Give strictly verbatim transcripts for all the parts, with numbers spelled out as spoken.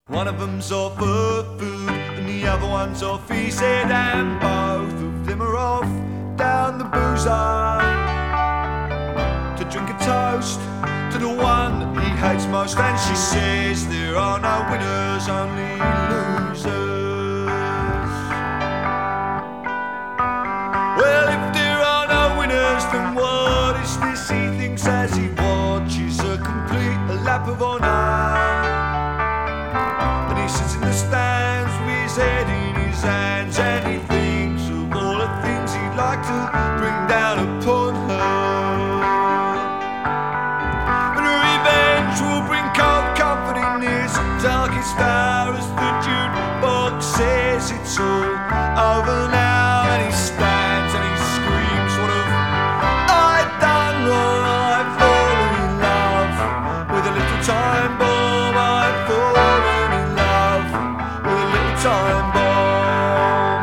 One of them's off for food and the other one's off, he said, and both of them are off down the boozer to drink a toast to the one that he hates most. And she says there are no winners, only losers. Well, if there are no winners, then what is this he thinks as he watches a complete lap of honour? He sits in the stands with his head in his hands, and he thinks of all the things he'd like to bring down upon her. But revenge will bring cold comfort in this darkest hour, as the jukebox says it's all over now. And he stands and he screams, what have I done wrong? I've fallen in love with a little time bomb. I've fallen time bomb.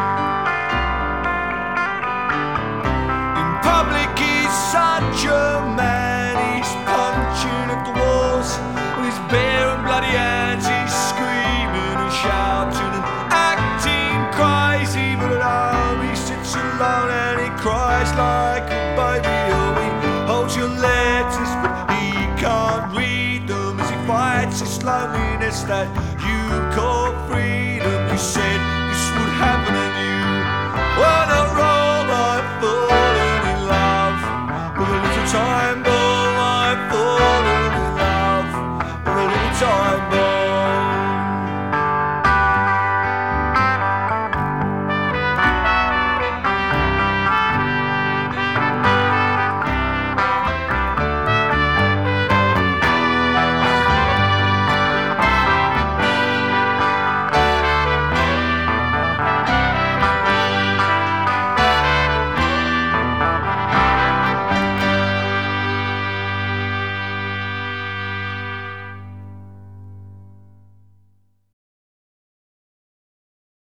In public he's such a man, he's punching at the walls with his bare and bloody hands. He's screaming and shouting and acting crazy, but at home he sits alone and he cries like a baby. Oh, he holds your letters but he can't read them as he fights this loneliness that you call